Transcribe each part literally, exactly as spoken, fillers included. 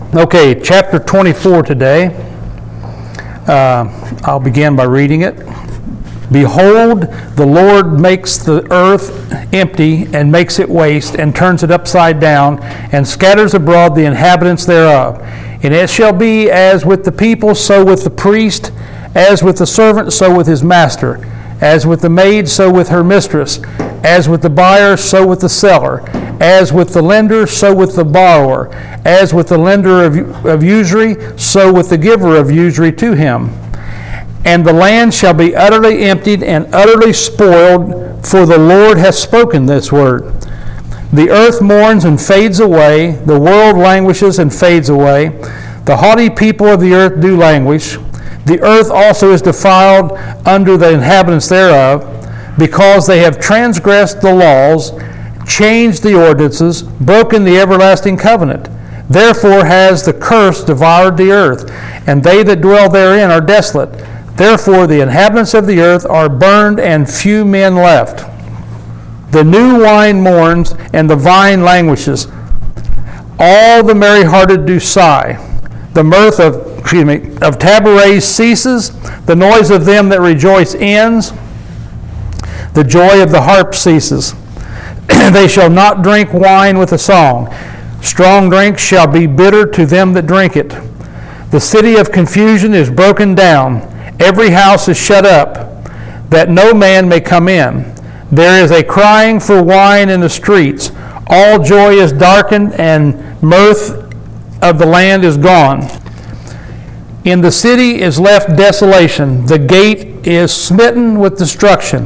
Okay, chapter twenty-four today. Uh, I'll begin by reading it. Behold, the Lord makes the earth empty and makes it waste and turns it upside down and scatters abroad the inhabitants thereof. And it shall be as with the people, so with the priest, as with the servant, so with his master, as with the maid, so with her mistress, as with the buyer, so with the seller, as with the lender, so with the borrower, as with the lender of, of usury, so with the giver of usury to him. And the land shall be utterly emptied and utterly spoiled, for the Lord hath spoken this word. The earth mourns and fades away, the world languishes and fades away. The haughty people of the earth do languish. The earth also is defiled under the inhabitants thereof, because they have transgressed the laws, changed the ordinances, broken the everlasting covenant. Therefore has the curse devoured the earth, and they that dwell therein are desolate. Therefore the inhabitants of the earth are burned, and few men left. The new wine mourns, and the vine languishes. All the merry-hearted do sigh. The mirth of, excuse me, of tabrets ceases. The noise of them that rejoice ends. The joy of the harp ceases. They shall not drink wine with a song. Strong drink shall be bitter to them that drink it. The city of confusion is broken down. Every house is shut up, that no man may come in. There is a crying for wine in the streets. All joy is darkened, and mirth of the land is gone. In the city is left desolation. The gate is smitten with destruction.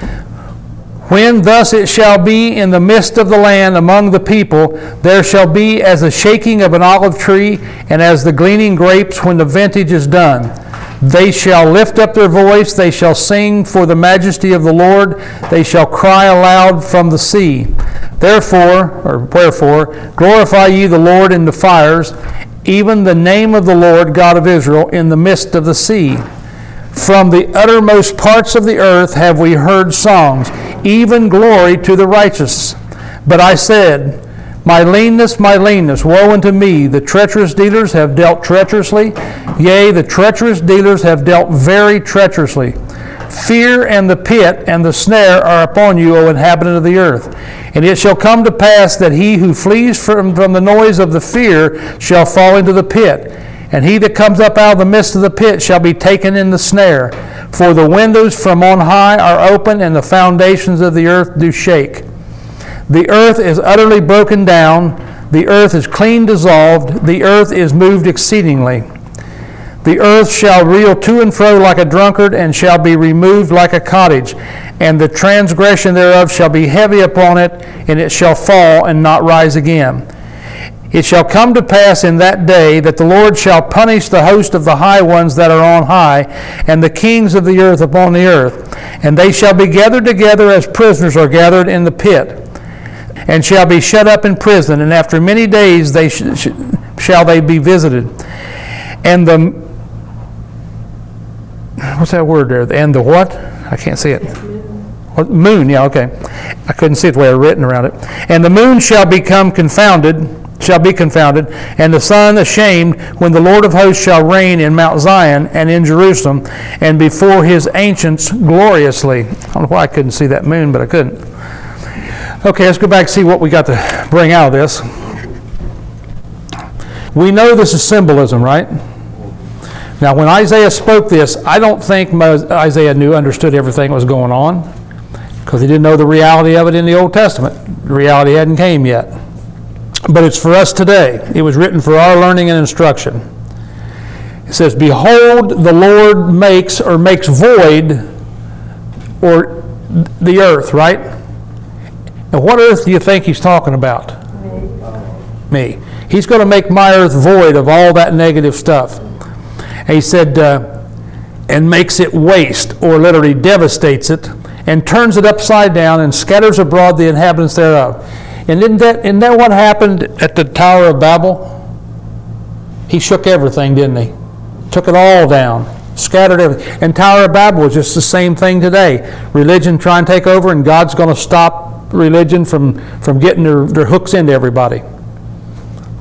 When thus it shall be in the midst of the land among the people, there shall be as the shaking of an olive tree, and as the gleaning grapes when the vintage is done. They shall lift up their voice, they shall sing for the majesty of the Lord, they shall cry aloud from the sea. Therefore, or wherefore, glorify ye the Lord in the fires, even the name of the Lord God of Israel in the midst of the sea. From the uttermost parts of the earth have we heard songs, even glory to the righteous. But I said, My leanness, my leanness, woe unto me! The treacherous dealers have dealt treacherously. Yea, the treacherous dealers have dealt very treacherously. Fear and the pit and the snare are upon you, O inhabitant of the earth. And it shall come to pass that he who flees from, from the noise of the fear shall fall into the pit. And he that comes up out of the midst of the pit shall be taken in the snare. For the windows from on high are open, and the foundations of the earth do shake. The earth is utterly broken down. The earth is clean dissolved. The earth is moved exceedingly. The earth shall reel to and fro like a drunkard, and shall be removed like a cottage. And the transgression thereof shall be heavy upon it, and it shall fall and not rise again. It shall come to pass in that day that the Lord shall punish the host of the high ones that are on high, and the kings of the earth upon the earth. And they shall be gathered together as prisoners are gathered in the pit, and shall be shut up in prison, and after many days they sh- sh- shall they be visited. And the, what's that word there? And the what? I can't see it. What? Moon, yeah, okay. I couldn't see it the way I written around it. And the moon shall become confounded, shall be confounded, and the sun ashamed, when the Lord of hosts shall reign in Mount Zion and in Jerusalem, and before his ancients gloriously. I don't know why I couldn't see that moon, but I couldn't. Okay, let's go back and see what we got to bring out of this. We know this is symbolism, right? Now, when Isaiah spoke this, I don't think Isaiah knew, understood everything that was going on, because he didn't know the reality of it in the Old Testament. The reality hadn't came yet. But it's for us today. It was written for our learning and instruction. It says, Behold, the Lord makes, or makes void, or the earth, right? Now, what earth do you think he's talking about? Me. Me. He's going to make my earth void of all that negative stuff. And he said, uh, and makes it waste, or literally devastates it, and turns it upside down, and scatters abroad the inhabitants thereof. And isn't that, isn't that what happened at the Tower of Babel? He shook everything, didn't he? Took it all down. Scattered everything. And Tower of Babel was just the same thing today. Religion trying to take over, and God's going to stop religion from, from getting their, their hooks into everybody.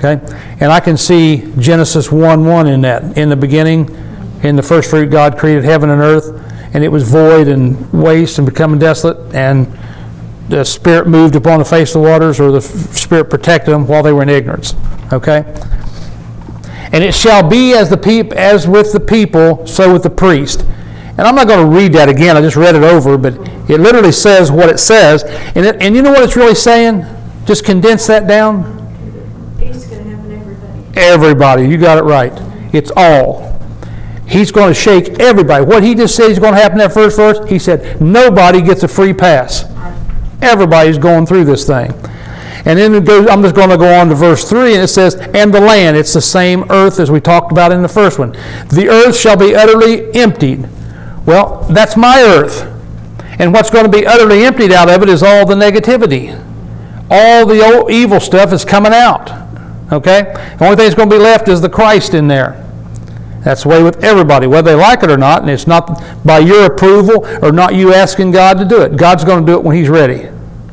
Okay? And I can see Genesis one one in that. In the beginning, in the first fruit, God created heaven and earth, and it was void and waste and becoming desolate, and the Spirit moved upon the face of the waters, or the Spirit protected them while they were in ignorance. Okay? And it shall be as the peop- as with the people, so with the priest. And I'm not going to read that again. I just read it over, but it literally says what it says. And, it, and you know what it's really saying? Just condense that down. He's going to happen to everybody. Everybody. You got it right. It's all. He's going to shake everybody. What he just said is going to happen in that first verse, he said, nobody gets a free pass. Everybody's going through this thing. And then it goes, I'm just going to go on to verse three, and it says, and the land, it's the same earth as we talked about in the first one. The earth shall be utterly emptied. Well, that's my earth. And what's going to be utterly emptied out of it is all the negativity. All the old evil stuff is coming out. Okay? The only thing that's going to be left is the Christ in there. That's the way with everybody, whether they like it or not, and it's not by your approval or not you asking God to do it. God's going to do it when He's ready.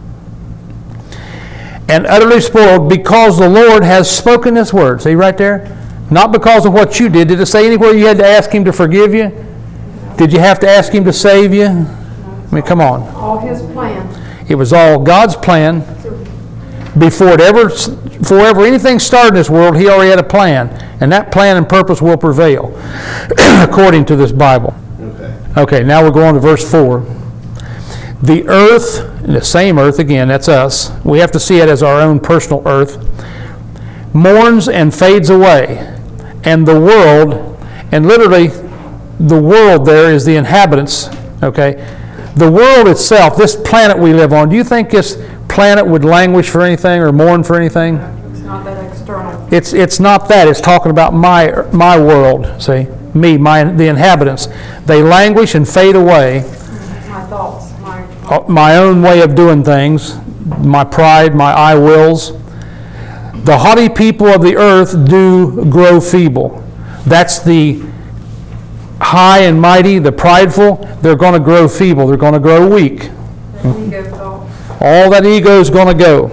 And utterly spoiled because the Lord has spoken His word. See right there? Not because of what you did. Did it say anywhere you had to ask Him to forgive you? Did you have to ask Him to save you? I mean, come on. All His plan. It was all God's plan. Before it ever, before ever anything started in this world, He already had a plan. And that plan and purpose will prevail, according to this Bible. Okay. Okay, now we're going to verse four. The earth, the same earth again, that's us. We have to see it as our own personal earth. Mourns and fades away. And the world, and literally the world there is the inhabitants, okay? The world itself, this planet we live on, do you think this planet would languish for anything or mourn for anything? It's not that external. It's it's not that. It's talking about my my world, see? Me, my the inhabitants. They languish and fade away. My thoughts, my... My own way of doing things, my pride, my I wills. The haughty people of the earth do grow feeble. That's the high and mighty, the prideful, they're going to grow feeble. They're going to grow weak. The ego thought. All that ego is going to go.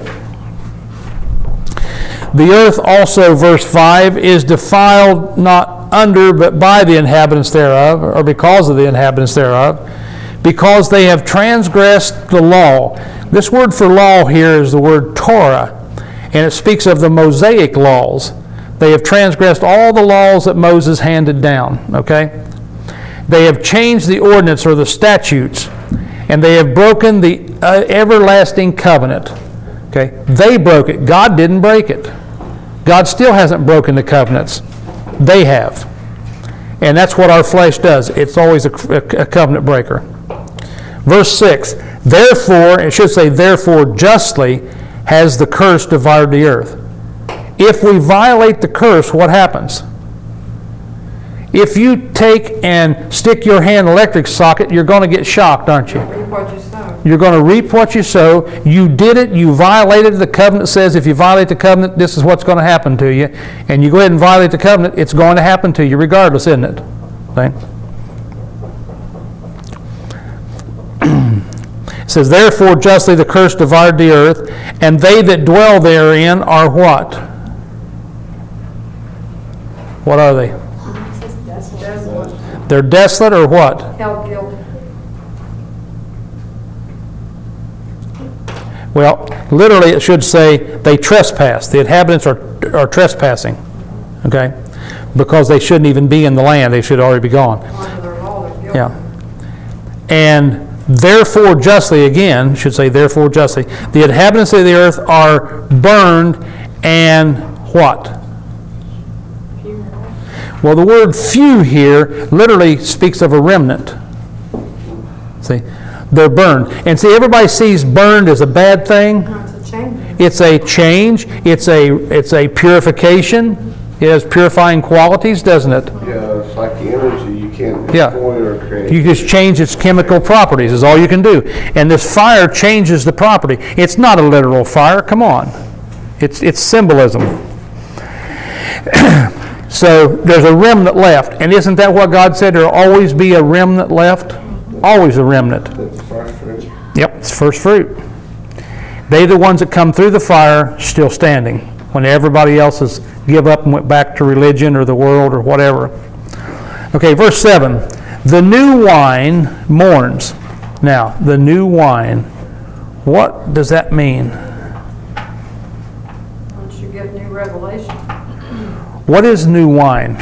The earth also, verse five, is defiled not under but by the inhabitants thereof, or because of the inhabitants thereof, because they have transgressed the law. This word for law here is the word Torah, and it speaks of the Mosaic laws. They have transgressed all the laws that Moses handed down, okay? They have changed the ordinance or the statutes, and they have broken the uh, everlasting covenant. Okay? They broke it. God didn't break it. God still hasn't broken the covenants. They have. And that's what our flesh does. It's always a, a, a covenant breaker. Verse six, therefore, it should say, therefore justly has the curse devoured the earth. If we violate the curse, what happens? If you take and stick your hand in an electric socket, you're going to get shocked, aren't you? Reap what you sow. You're going to reap what you sow. You did it. You violated the covenant. Says if you violate the covenant, this is what's going to happen to you. And you go ahead and violate the covenant, it's going to happen to you regardless, isn't it? Okay? It says, therefore justly the curse devoured the earth, and they that dwell therein are what? What are they? Desolate. They're desolate or what? Held guilty. Well, literally it should say they trespass. The inhabitants are, are trespassing, okay? Because they shouldn't even be in the land. They should already be gone. Under their law, they're guilty. Yeah. And therefore justly, again, should say therefore justly, the inhabitants of the earth are burned and what? Well, the word few here literally speaks of a remnant. See? They're burned. And see, everybody sees burned as a bad thing. No, it's a change. It's a change. It's a it's a purification. It has purifying qualities, doesn't it? Yeah, it's like the energy. You can't Yeah. destroy or create. You just change its chemical properties is all you can do. And this fire changes the property. It's not a literal fire. Come on. It's it's symbolism. So there's a remnant left. And isn't that what God said? There will always be a remnant left? Always a remnant. That's first fruit. Yep, it's first fruit. They the ones that come through the fire still standing. when everybody else has give up and went back to religion or the world or whatever. Okay, verse seven. The new wine mourns. Now, the new wine, what does that mean? Once you get new revelation. What is new wine?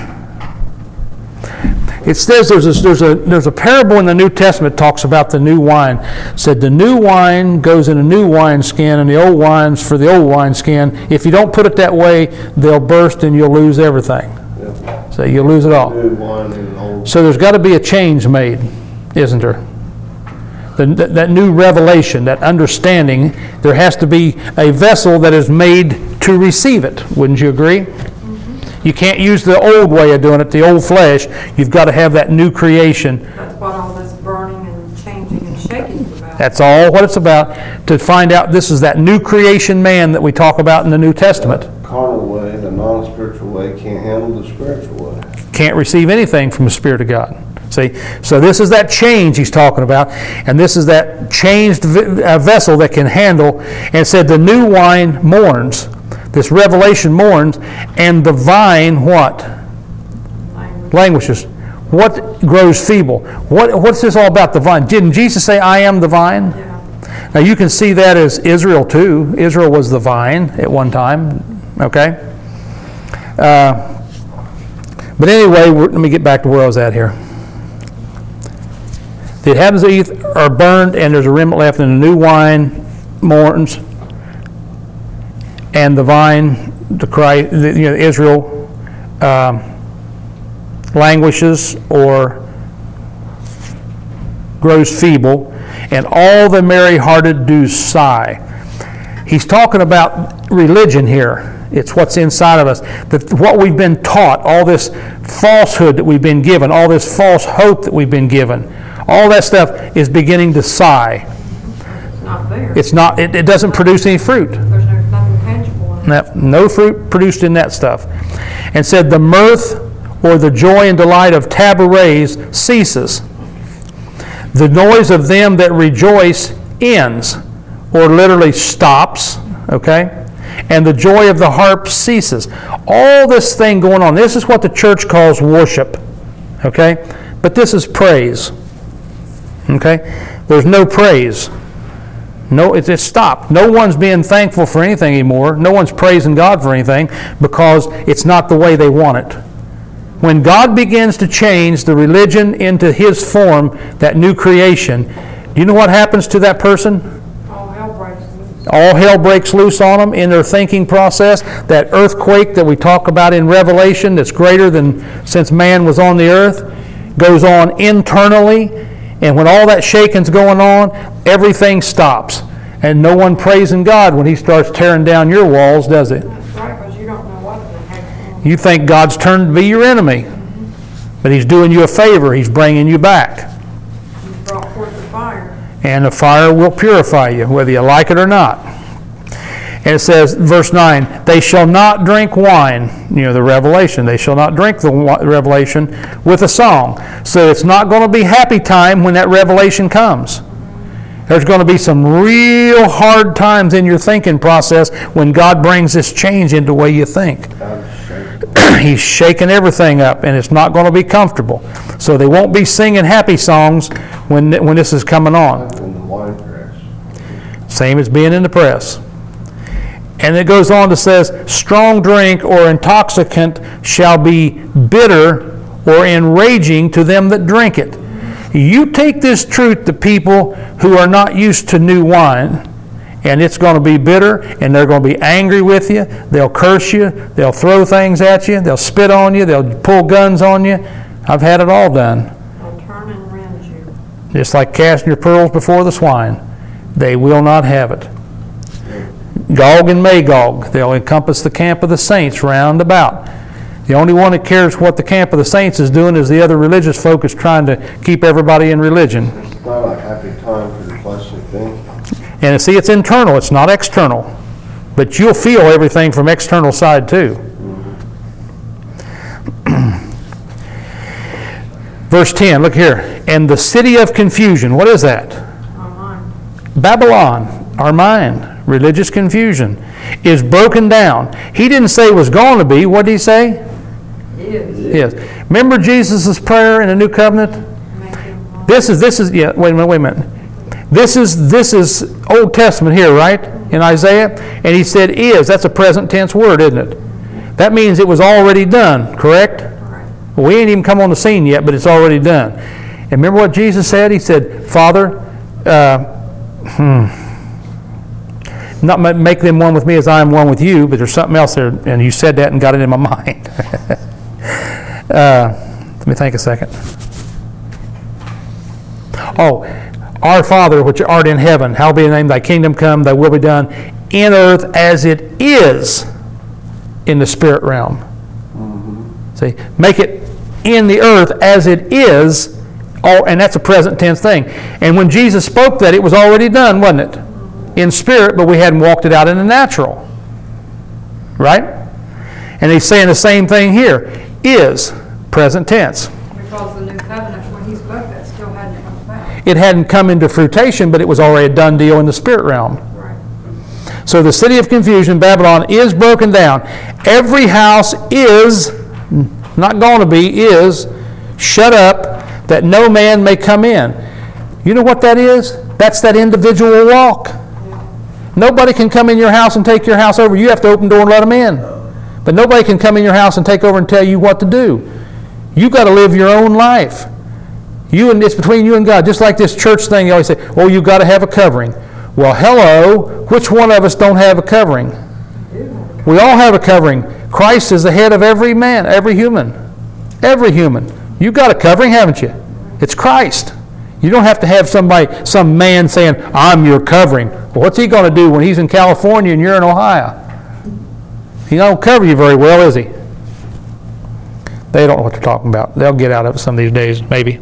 It says there's a, there's a there's a parable in the New Testament that talks about the new wine. It said the new wine goes in a new wineskin and the old wine's for the old wineskin. If you don't put it that way, they'll burst and you'll lose everything. Yep. So you'll lose it all. New wine and old. So there's got to be a change made, isn't there? The, that, that new revelation, that understanding, there has to be a vessel that is made to receive it. Wouldn't you agree? You can't use the old way of doing it, the old flesh. You've got to have that new creation. That's what all this burning and changing and shaking is about. That's all what it's about, to find out this is that new creation man that we talk about in the New Testament. The carnal way, the non-spiritual way, can't handle the spiritual way. Can't receive anything from the Spirit of God. See, so this is that change he's talking about, and this is that changed vessel that can handle. And it said the new wine mourns. This revelation mourns, and the vine what? Language. Languishes. What grows feeble? What, what's this all about, the vine? Didn't Jesus say, I am the vine? Yeah. Now you can see that as Israel too. Israel was the vine at one time, okay? Uh, but anyway, we're, let me get back to where I was at here. The inhabitants of the earth are burned, and there's a remnant left, and the new wine mourns, and the vine, the Christ, the, you know, Israel um, languishes or grows feeble, and all the merry-hearted do sigh. He's talking about religion here. It's what's inside of us. That what we've been taught, all this falsehood that we've been given, all this false hope that we've been given, all that stuff is beginning to sigh. It's not there. It's not. It, it doesn't produce any fruit. There's no, nothing tangible in it. No, no fruit produced in that stuff. And said the mirth or the joy and delight of tabourets ceases. The noise of them that rejoice ends, or literally stops, okay? And the joy of the harp ceases. All this thing going on, this is what the church calls worship, okay? But this is praise, okay? There's no praise. No, it's, it's stopped. No one's being thankful for anything anymore. No one's praising God for anything because it's not the way they want it. When God begins to change the religion into His form, that new creation, do you know what happens to that person? All hell breaks loose. All hell breaks loose on them in their thinking process. That earthquake that we talk about in Revelation that's greater than since man was on the earth goes on internally. And when all that shaking's going on, everything stops. And no one praising God when He starts tearing down your walls, does it? That's right, because you don't know what the heck's going You think God's turned to be your enemy. But He's doing you a favor. He's bringing you back. on. He's brought forth the fire. And the fire will purify you, whether you like it or not. And it says, verse nine, they shall not drink wine, you know, the revelation. They shall not drink the revelation with a song. So it's not going to be happy time when that revelation comes. There's going to be some real hard times in your thinking process when God brings this change into the way you think. He's shaking everything up, and it's not going to be comfortable. So they won't be singing happy songs when, when this is coming on. In the wine press. Same as being in the press. And it goes on to says, strong drink or intoxicant shall be bitter or enraging to them that drink it. You take this truth to people who are not used to new wine, and it's going to be bitter, and they're going to be angry with you. They'll curse you. They'll throw things at you. They'll spit on you. They'll pull guns on you. I've had it all done. They'll turn and rend you. Just like casting your pearls before the swine. They will not have it. Gog and Magog, they'll encompass the camp of the saints round about. The only one that cares what the camp of the saints is doing is the other religious folk is trying to keep everybody in religion. It's not a happy time for the fleshly thing. And see, it's internal, it's not external. But you'll feel everything from external side too. Verse ten, look here. And the city of confusion, what is that? Our mind. Babylon, our mind. religious confusion, is broken down. He didn't say it was going to be. What did he say? Is. Yes. Remember Jesus' prayer in the New Covenant? Make him one. This is, this is, yeah, wait a minute, wait a minute. This is, this is Old Testament here, right? In Isaiah? And he said is. That's a present tense word, isn't it? That means it was already done, correct? Right. Well, we ain't even come on the scene yet, but it's already done. And remember what Jesus said? He said, Father, uh, hmm, not ma- make them one with me as I am one with you, but there's something else there, and you said that and got it in my mind. uh, let me think a second. Oh, our Father, which art in heaven, hallowed be thy name, thy kingdom come, thy will be done, in earth as it is in the spirit realm. Mm-hmm. See, make it in the earth as it is, all, and that's a present tense thing. And when Jesus spoke that, it was already done, wasn't it? In spirit, but we hadn't walked it out in the natural. Right? And he's saying the same thing here. Is, present tense. Because the new covenant, when he spoke that, still hadn't come about. It hadn't come into fruition, but it was already a done deal in the spirit realm. Right. So the city of confusion, Babylon, is broken down. Every house is, not going to be, is shut up that no man may come in. You know what that is? That's that individual walk. Nobody can come in your house and take your house over. You have to open the door and let them in. But nobody can come in your house and take over and tell you what to do. You've got to live your own life. You and it's between you and God. Just like this church thing, you always say, "Oh, you've got to have a covering." Well, hello. Which one of us don't have a covering? We all have a covering. Christ is the head of every man, every human, every human. You've got a covering, haven't you? It's Christ. You don't have to have somebody, some man saying, "I'm your covering." Well, what's he going to do when he's in California and you're in Ohio? He don't cover you very well, is he? They don't know what they're talking about. They'll get out of it some of these days, maybe.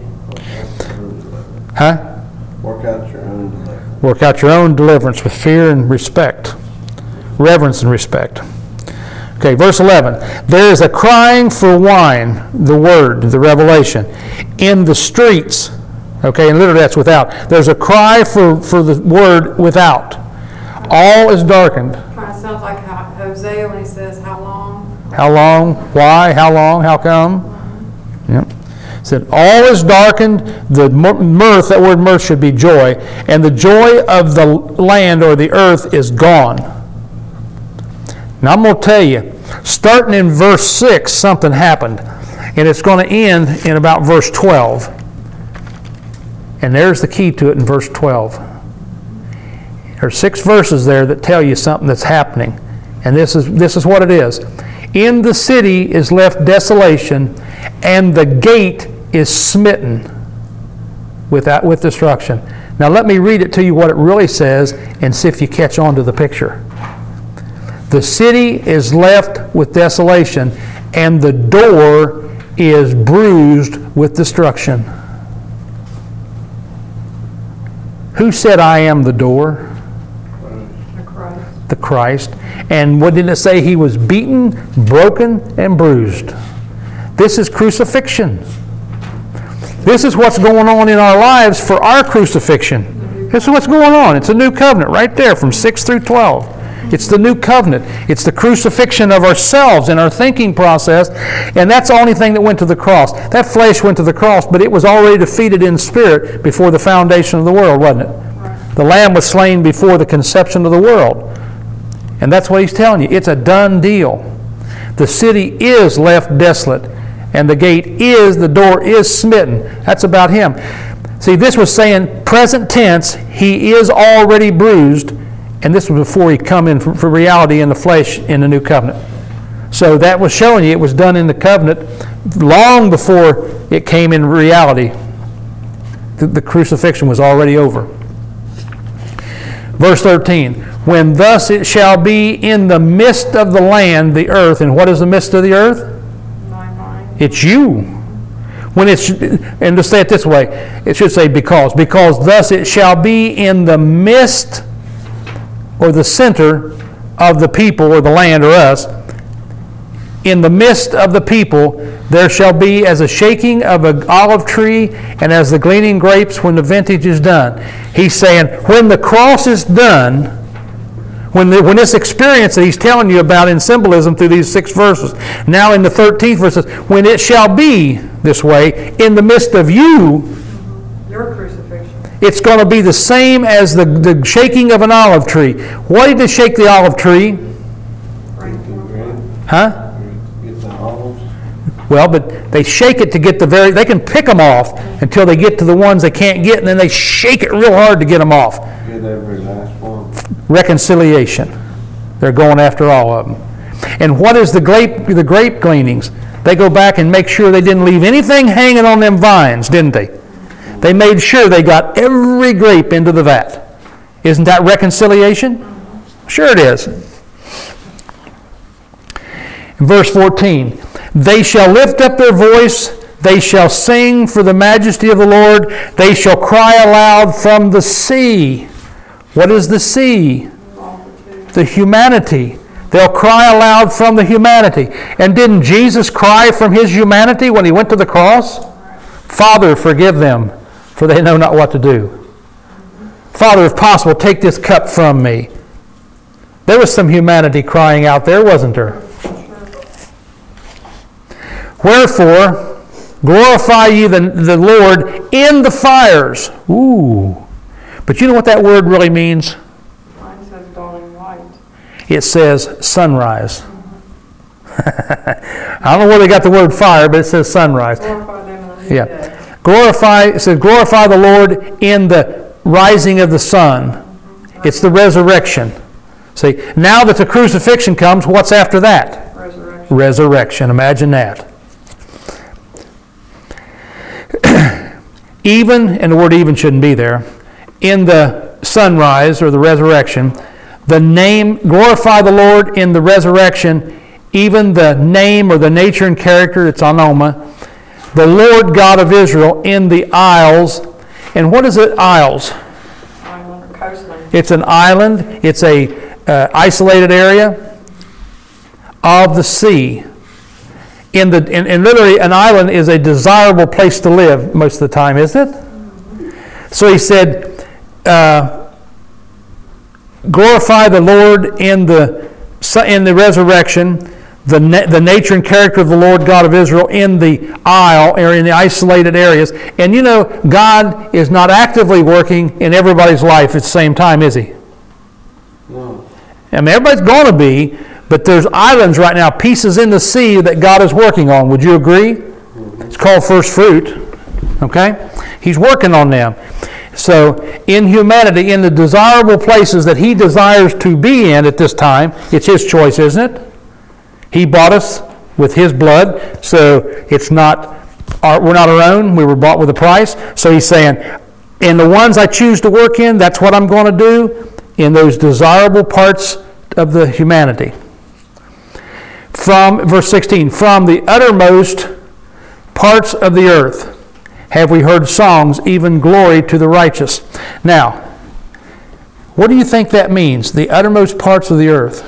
Huh? Work out your own deliverance. Work out your own deliverance with fear and respect. Reverence and respect. Okay, verse eleven. There is a crying for wine, the word, the revelation, in the streets. Okay, and literally that's without. There's a cry for, for the word without. All is darkened. Kind of sounds like how Hosea when he says, "How long?" How long? Why? How long? How come? Yep. It said, all is darkened. The mirth, that word mirth should be joy. And the joy of the land or the earth is gone. Now I'm going to tell you, starting in verse six, something happened. And it's going to end in about verse twelve. And there's the key to it in verse twelve. There are six verses there that tell you something that's happening. And this is this is what it is. In the city is left desolation, and the gate is smitten with that, with destruction. Now let me read it to you what it really says and see if you catch on to the picture. The city is left with desolation, and the door is bruised with destruction. Who said, "I am the door"? The Christ. The Christ. And what did it say? He was beaten, broken, and bruised. This is crucifixion. This is what's going on in our lives for our crucifixion. This is what's going on. It's a new covenant right there from six through twelve. It's the new covenant. It's the crucifixion of ourselves and our thinking process, and that's the only thing that went to the cross. That flesh went to the cross, but it was already defeated in spirit before the foundation of the world, wasn't it? The Lamb was slain before the conception of the world. And that's what he's telling you. It's a done deal. The city is left desolate, and the gate is, the door is smitten. That's about him. See, this was saying present tense, he is already bruised, and this was before he come in for, for reality in the flesh in the new covenant. So that was showing you it was done in the covenant long before it came in reality. The, the crucifixion was already over. Verse thirteen, when thus it shall be in the midst of the land, the earth, and what is the midst of the earth? My mind. It's you. When it's, and to say it this way, it should say because. Because thus it shall be in the midst or the center of the people or the land or us. In the midst of the people there shall be as a shaking of an olive tree and as the gleaning grapes when the vintage is done. He's saying when the cross is done, When, the, when this experience that he's telling you about in symbolism through these six verses, now in the thirteenth verse, says, when it shall be this way in the midst of you, Your crucifixion. it's going to be the same as the, the shaking of an olive tree. Why did they shake the olive tree? Huh? Get the olives. Well, but they shake it to get the very, they can pick them off until they get to the ones they can't get, and then they shake it real hard to get them off. Get every last one. Reconciliation. They're going after all of them. And what is the grape, the grape gleanings? They go back and make sure they didn't leave anything hanging on them vines, didn't they? They made sure they got every grape into the vat. Isn't that reconciliation? Sure it is. Verse fourteen, they shall lift up their voice, they shall sing for the majesty of the Lord, they shall cry aloud from the sea. What is the sea? The humanity. They'll cry aloud from the humanity. And didn't Jesus cry from his humanity when he went to the cross? Father, forgive them, for they know not what to do. Father, if possible, take this cup from me. There was some humanity crying out there, wasn't there? Wherefore, glorify ye the, the Lord in the fires. Ooh. But you know what that word really means? Mine says dawning light. It says sunrise. I don't know where they got the word fire, but it says sunrise. Glorify them in the new Yeah. day. Glorify, it says glorify the Lord in the rising of the sun. It's the resurrection. See, now that the crucifixion comes, what's after that? Resurrection. Resurrection. Imagine that. Even, and the word even shouldn't be there, in the sunrise or the resurrection, the name, glorify the Lord in the resurrection, even the name or the nature and character, it's anoma, the Lord God of Israel in the isles. And what is it, isles? Island or coastline. It's an island, it's a uh, isolated area of the sea. In the in, and literally, an island is a desirable place to live most of the time, isn't it? So he said, uh, glorify the Lord in the in the resurrection, the na- the nature and character of the Lord God of Israel in the isle or in the isolated areas. And you know, God is not actively working in everybody's life at the same time, is He? No. I mean, everybody's going to be. But there's islands right now, pieces in the sea that God is working on. Would you agree? It's called first fruit. Okay? He's working on them. So, in humanity, in the desirable places that He desires to be in at this time, it's His choice, isn't it? He bought us with His blood, so it's not our, we're not our own. We were bought with a price. So He's saying, in the ones I choose to work in, that's what I'm going to do, in those desirable parts of the humanity. From, verse sixteen, from the uttermost parts of the earth have we heard songs, even glory to the righteous. Now, what do you think that means, the uttermost parts of the earth?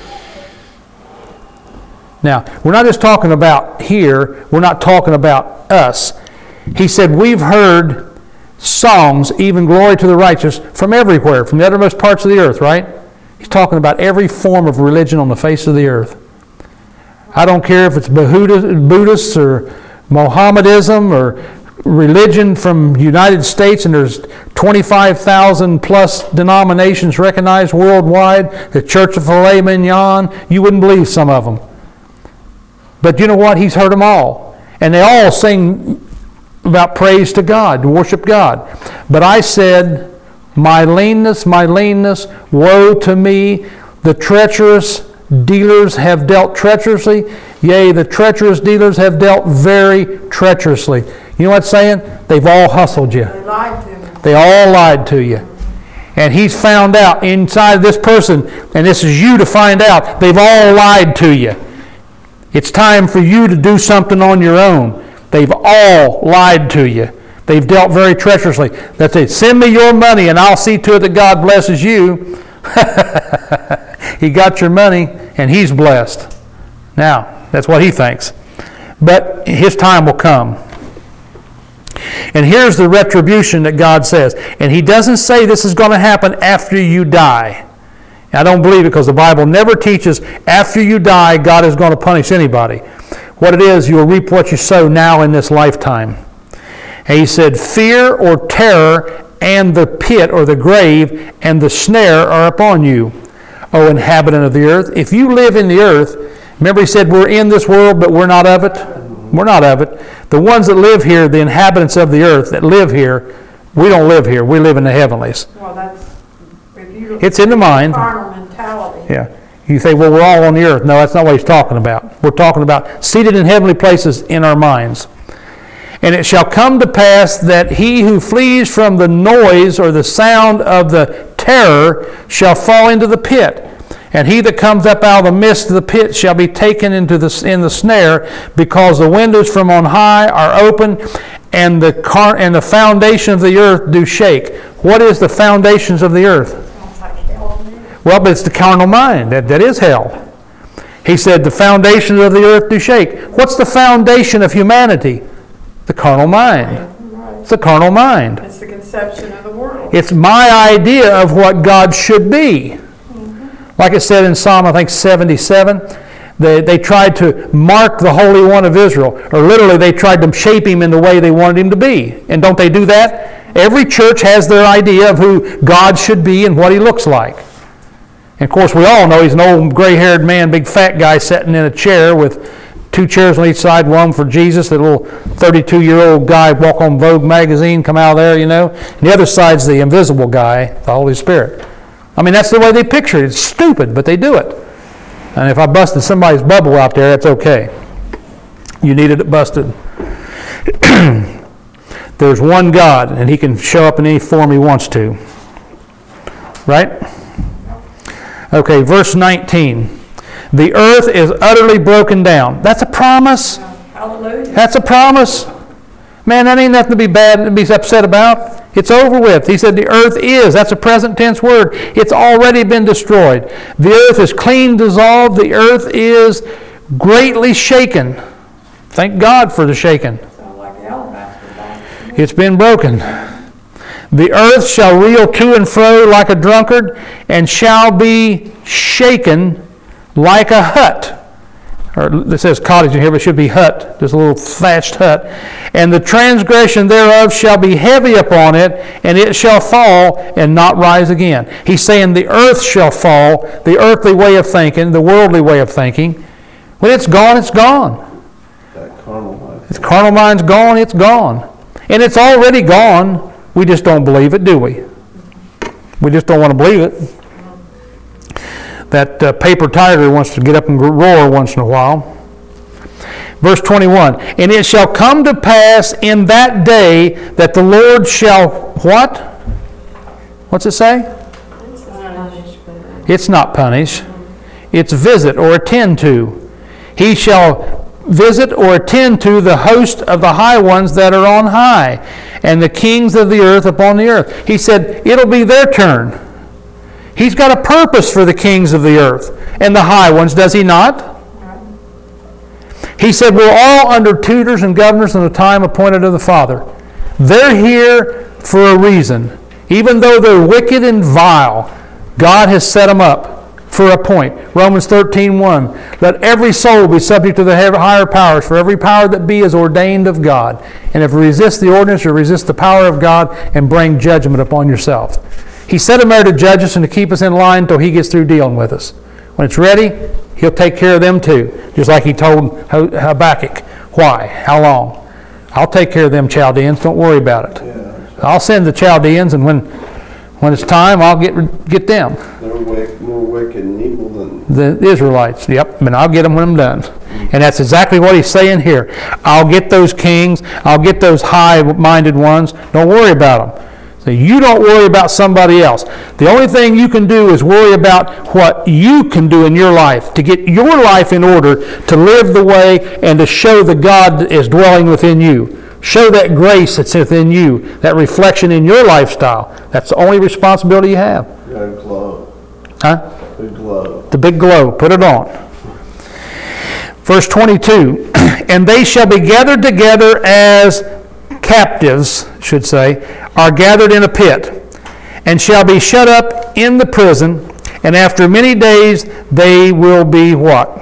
Now, we're not just talking about here, we're not talking about us. He said, we've heard songs, even glory to the righteous, from everywhere, from the uttermost parts of the earth, right? He's talking about every form of religion on the face of the earth. I don't care if it's Buddhists or Mohammedanism or religion from United States, and there's twenty-five thousand plus denominations recognized worldwide, the Church of Filet Mignon, you wouldn't believe some of them. But you know what? He's heard them all. And they all sing about praise to God, to worship God. But I said, my leanness, my leanness, woe to me, the treacherous dealers have dealt treacherously, yea, the treacherous dealers have dealt very treacherously. You know what it's saying? They've all hustled you. They lied to me. They all lied to you. And He's found out inside this person, and this is you to find out, they've all lied to you. It's time for you to do something on your own. They've all lied to you. They've dealt very treacherously. That's it. Send me your money and I'll see to it that God blesses you. He got your money and He's blessed. Now, that's what he thinks. But His time will come. And here's the retribution that God says. And He doesn't say this is going to happen after you die. I don't believe it because the Bible never teaches after you die, God is going to punish anybody. What it is, you'll reap what you sow now in this lifetime. And he said, fear or terror and the pit or the grave and the snare are upon you, O inhabitant of the earth. If you live in the earth, remember he said we're in this world, but we're not of it? We're not of it. The ones that live here, the inhabitants of the earth that live here, we don't live here. We live in the heavenlies. Well, that's, if you look It's in the mind. carnal mentality. Yeah. You say, well, we're all on the earth. No, that's not what he's talking about. We're talking about seated in heavenly places in our minds. And it shall come to pass that he who flees from the noise or the sound of the terror shall fall into the pit. And he that comes up out of the midst of the pit shall be taken into the, in the snare, because the windows from on high are open, and the car, and the foundation of the earth do shake. What is the foundations of the earth? Sounds like hell to me. Well, but it's the carnal mind. That, that is hell. He said the foundations of the earth do shake. What's the foundation of humanity? The carnal mind. Right. It's the carnal mind. It's the conception of the world. It's my idea of what God should be. Like it said in Psalm, I think, seventy-seven, they, they tried to mark the Holy One of Israel, or literally they tried to shape him in the way they wanted him to be. And don't they do that? Every church has their idea of who God should be and what he looks like. And of course, we all know he's an old gray-haired man, big fat guy sitting in a chair with two chairs on each side, one for Jesus, the little thirty-two-year-old guy walk on Vogue magazine, come out of there, you know. And the other side's the invisible guy, the Holy Spirit. I mean, that's the way they picture it. It's stupid, but they do it. And if I busted somebody's bubble out there, that's okay. You needed it busted. There's one God, and he can show up in any form he wants to. Right? Okay, verse nineteen. The earth is utterly broken down. That's a promise. Hallelujah. That's a promise. Man, that ain't nothing to be bad to be upset about. It's over with. He said the earth is. That's a present tense word. It's already been destroyed. The earth is clean dissolved. The earth is greatly shaken. Thank God for the shaking. Sounds like the alabaster box. It's been broken. The earth shall reel to and fro like a drunkard, and shall be shaken like a hut. Or it says cottage in here, but it should be hut, just a little thatched hut. And the transgression thereof shall be heavy upon it, and it shall fall and not rise again. He's saying the earth shall fall, the earthly way of thinking, the worldly way of thinking. When it's gone, it's gone. That carnal mind. Its carnal mind's gone, it's gone. And it's already gone. We just don't believe it, do we? We just don't want to believe it. That uh, paper tiger wants to get up and roar once in a while. Verse twenty-one, and it shall come to pass in that day that the Lord shall, what? What's it say? It's not punish. It's visit or attend to. He shall visit or attend to the host of the high ones that are on high, and the kings of the earth upon the earth. He said, it'll be their turn. He's got a purpose for the kings of the earth and the high ones, does he not? He said, we're all under tutors and governors in the time appointed of the Father. They're here for a reason. Even though they're wicked and vile, God has set them up for a point. Romans thirteen one, let every soul be subject to the higher powers, for every power that be is ordained of God. And if you resist the ordinance, you resist the power of God and bring judgment upon yourself. He set him there to judge us and to keep us in line until he gets through dealing with us. When it's ready, he'll take care of them too. Just like he told Habakkuk. Why? How long? I'll take care of them Chaldeans. Don't worry about it. Yeah. I'll send the Chaldeans, and when when it's time, I'll get get them. They're wick, more wicked and evil than... The Israelites. Yep, and I'll get them when I'm done. And that's exactly what he's saying here. I'll get those kings. I'll get those high-minded ones. Don't worry about them. So you don't worry about somebody else. The only thing you can do is worry about what you can do in your life to get your life in order, to live the way and to show that God is dwelling within you. Show that grace that's within you, that reflection in your lifestyle. That's the only responsibility you have. Got a glow. Huh? Big glow. The big glow. Put it on. Verse twenty-two, and they shall be gathered together as captives, should say, are gathered in a pit, and shall be shut up in the prison, And after many days, they will be what?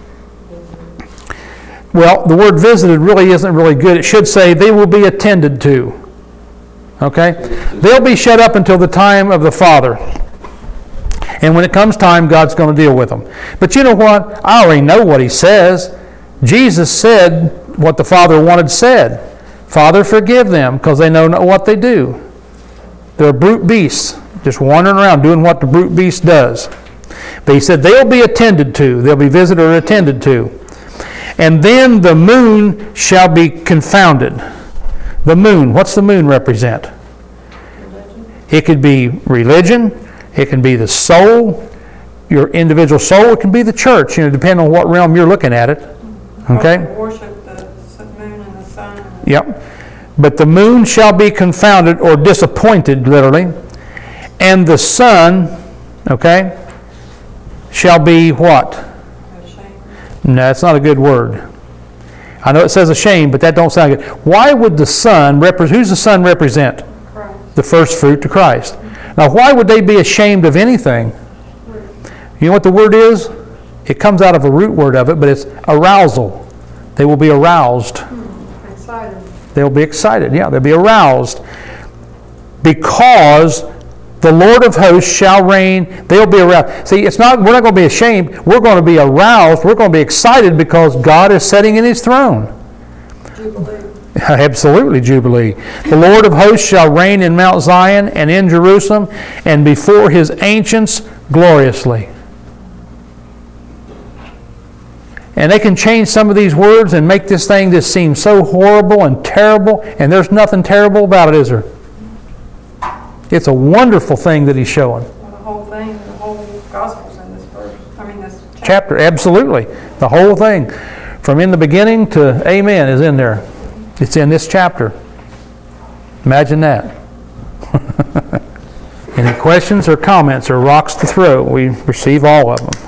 Well, the word visited really isn't really good. It should say they will be attended to. Okay? They'll be shut up until the time of the Father. And when it comes time, God's going to deal with them. But you know what? I already know what he says. Jesus said what the Father wanted said. Father, forgive them because they know not what they do. They're brute beasts, just wandering around doing what the brute beast does. But he said they'll be attended to. They'll be visited or attended to. And then the moon shall be confounded. The moon, what's the moon represent? Religion. It could be religion. It can be the soul, your individual soul. It can be the church, you know, depending on what realm you're looking at it. Okay? Worship the moon and the sun. Yep. But the moon shall be confounded or disappointed, literally. And the sun, okay, shall be what? Ashamed. No, that's not a good word. I know it says ashamed, but that don't sound good. Why would the sun represent, who's the sun represent? Christ. The first fruit to Christ. Now, why would they be ashamed of anything? You know what the word is? It comes out of a root word of it, but it's arousal. They will be aroused. Hmm. Excited. They'll be excited. Yeah, they'll be aroused. Because the Lord of hosts shall reign. They'll be aroused. See, it's not, we're not going to be ashamed. We're going to be aroused. We're going to be excited because God is sitting in his throne. Jubilee. Absolutely, Jubilee. The Lord of hosts shall reign in Mount Zion and in Jerusalem and before his ancients gloriously. And they can change some of these words and make this thing just seem so horrible and terrible, and there's nothing terrible about it, is there? It's a wonderful thing that he's showing. Well, the whole thing, the whole gospel's in this verse. I mean, this chapter. Chapter, absolutely. The whole thing. From in the beginning to amen is in there. It's in this chapter. Imagine that. Any questions or comments or rocks to throw? We receive all of them.